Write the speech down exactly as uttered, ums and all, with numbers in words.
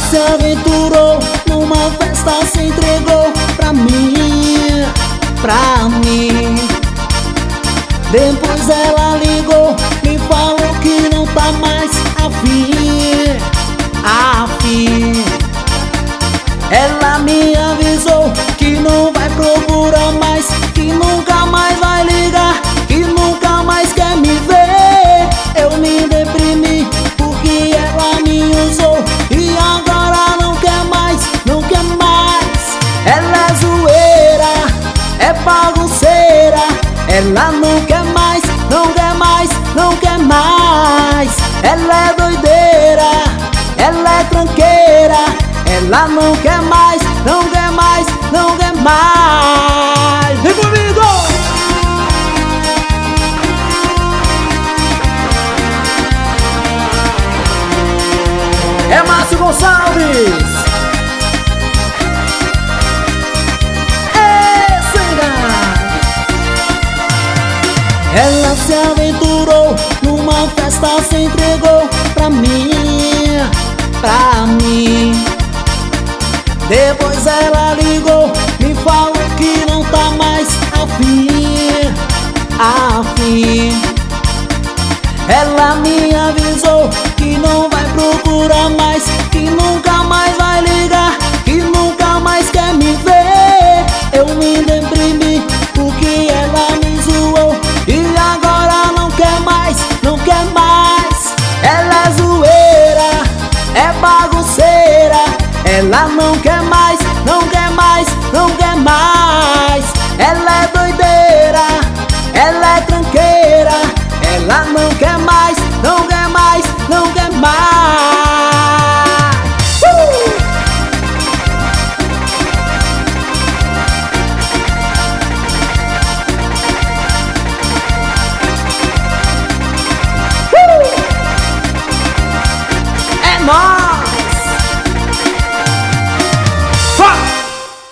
se aventurou numa festa, se entregou pra mim, pra mim. Depois ela ligou, me falou que não tá mais afim, afim. Ela me avisou que não vai procurar mais, que nunca mais vai ligar, que nunca mais quer me ver. Eu me deprimi porque ela me usou e agora não quer mais, não quer mais. Ela é zoeira, é bagunceira, ela não quer mais, não quer mais, não quer mais. Ela é doideira, ela é tranqueira, ela não quer mais, não quer mais, não quer mais. Vem comigo! É Márcio Gonçalves! É Senga! Ela se aventurou numa festa, se entregou pra mim, pra mim. Depois ela ligou, me falou que não tá mais afim, afim. Ela me avisou que não vai procurar mais, que nunca mais vai ligar, que nunca mais quer me ver. Eu me deprimi porque ela me zoou e agora não quer mais, não quer mais. Ela é zoeira, é bagunceira, ela não quer